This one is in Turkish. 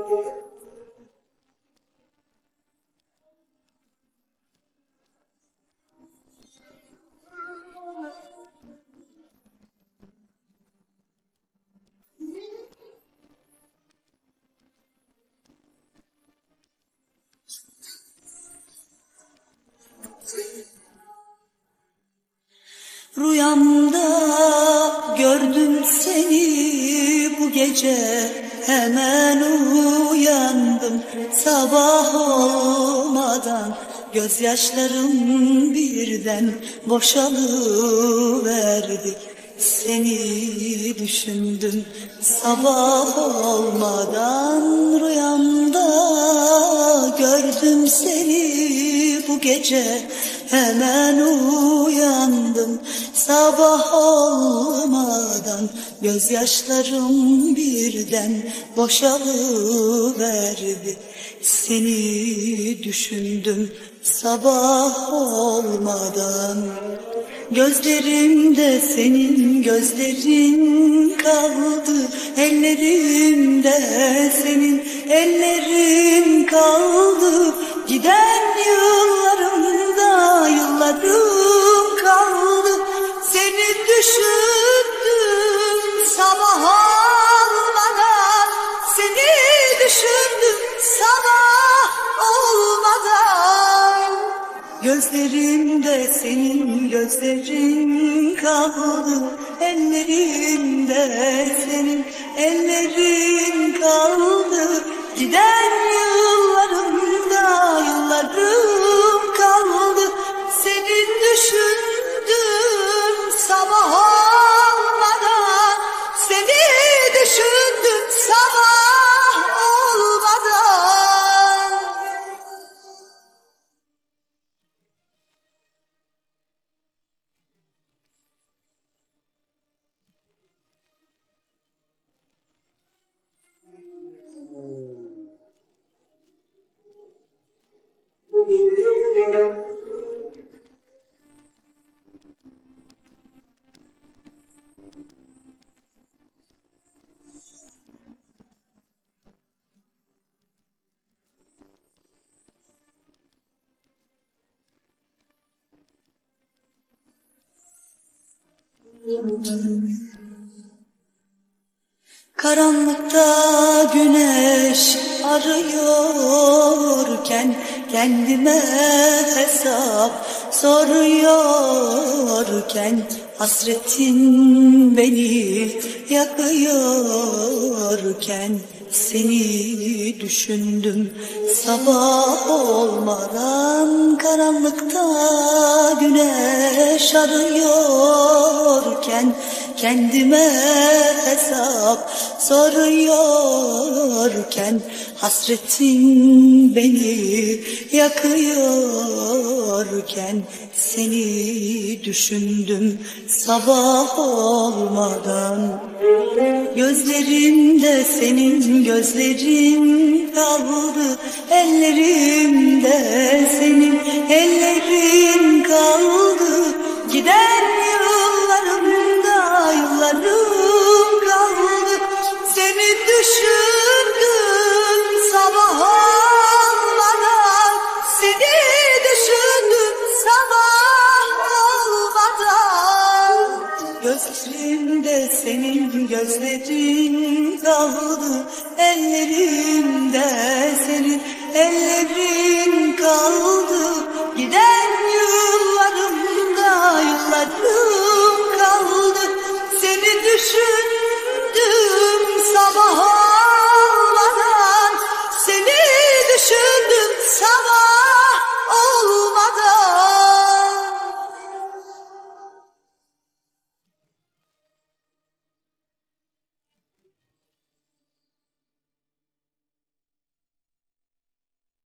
Rüyamda gördüm seni bu gece, hemen uyandım sabah olmadan. Gözyaşlarım birden boşalıverdi, seni düşündüm sabah olmadan. Rüyamda gördüm seni bu gece, hemen uyandım sabah olmadan. Gözyaşlarım birden boşalıverdi, seni düşündüm sabah olmadan. Gözlerimde senin gözlerin kaldı, ellerimde senin ellerin kaldı. Giden yıllarımda yıllarım kaldı, seni düşündüm sabah olmadan. Seni düşündüm sabah olmadan. Gözlerimde senin gözlerin kaldı, ellerimde senin ellerin kaldı. Giden yıllarımda yıllarım kaldı, seni düşündüm sabah olmadan. Seni düşündüm sabah olmadan. Karanlıkta güneş arıyorken, kendime hesap soruyorken, hasretin beni yakıyorken, seni düşündüm sabah olmadan. Karanlıkta güneş arıyorken, kendime hesap soruyorken, hasretin beni yakıyorken, seni düşündüm sabah olmadan. Gözlerimde senin gözlerin kaldı, ellerimde senin ellerin kaldı. Giden yıllarımda yıllarım kaldı, seni düşündüm sabah olmadan. Seni düşündüm sabah olmadan. Gözlerimde senin gözlerin kaldı, ellerimde senin ellerin kaldı. Giden